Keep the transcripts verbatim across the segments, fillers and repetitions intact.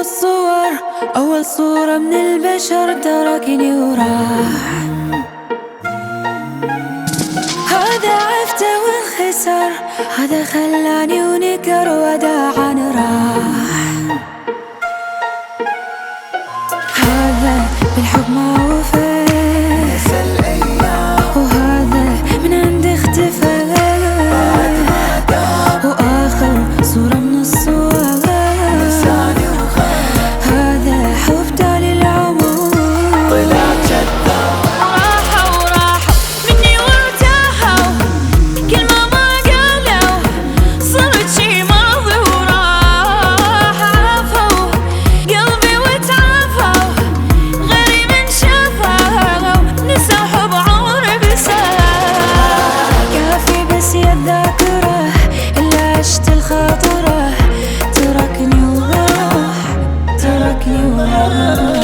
الصور أول صورة من البشر تركني وراح. هذا عفته وانخسر، هذا خلاني ونكر وداعا راح. هذا بالحب ما وفى نسى الأيام، وهذا من عند اختفى بعد ما دام وآخر صورة من الصور لساني وخاف. هذا حب تالي العمر طلع كذاب، راحوا راحوا مني وارتاحوا، كل ما ما قالوا صرت شي ماضي وراح. عافوا قلبي وتعافوا، غيري من شافوا نسوا حب عمري بساعة. كافي بس يا الذاكرة اللي عشت الخاطرة تركني وراح، تركني وراح.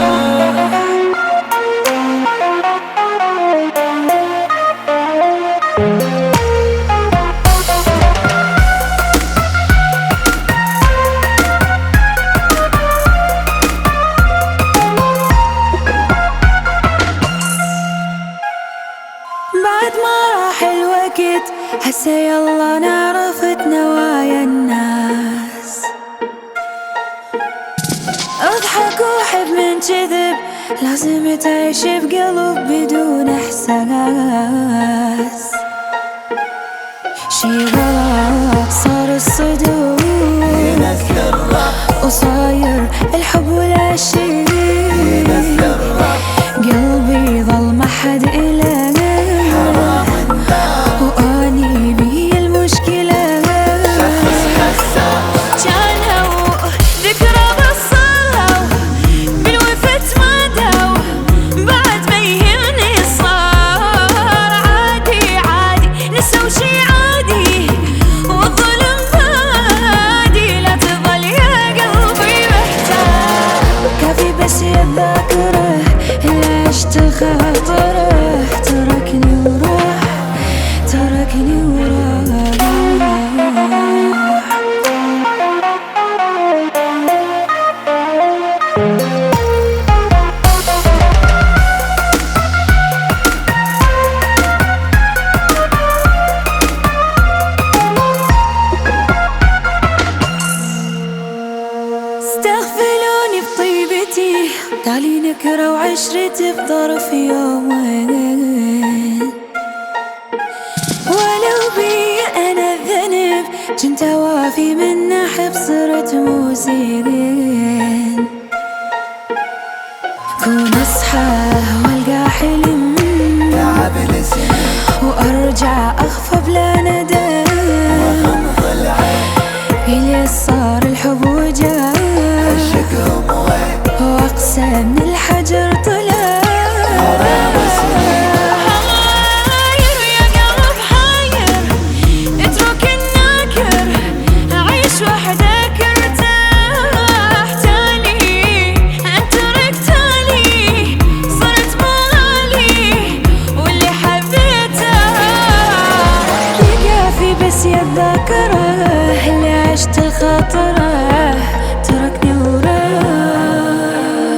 بعد ما راح الوقت هسه يلا نعرفت نوايا الناس. اضحك وحب من جذب، لازم تعيش بقلب بدون احساس. شي غلط صار الصدور ينذكر وصاير الحب ولا شي. ينذكر قلبي ظل ما حد إله وأني بي المشكلة. شخص حساس كانوا ذكرى بصلوا بالوفت مادوا، بعد ما يهمني صار عادي عادي نسوا شي عادي والظلم بادي. لا تظل يا قلبي محتاج، كافي بس يا الذاكرة اللي عشت الخاطرة تركني وراح، تركني وراح. استغفلوني بطيبتي، تالي نكرة وعشرتي بظرف يومين. ولو بي أنا الذنب جنت وافي من أحب صرت مو زين. كون أصحى والقى حلم تعب لسنين وأرجع أخفى بلا ندم. وغمض العين إلي صار الحب وجاه عشقهم وين وأقسى من الحجر طلع. غرام سنين حاير يا قلب حاير، اترك الناكر عيش وحدك ارتاح. تالي انت تركتالي صرت مغالي واللي حبيته يكافي بس يا الذاكرة اللي عشت الخاطرة تركني وراح.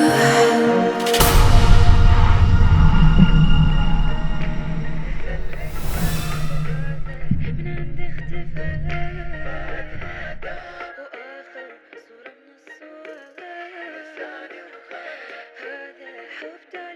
من عند اختفى وآخر صورة من الصور هذا حب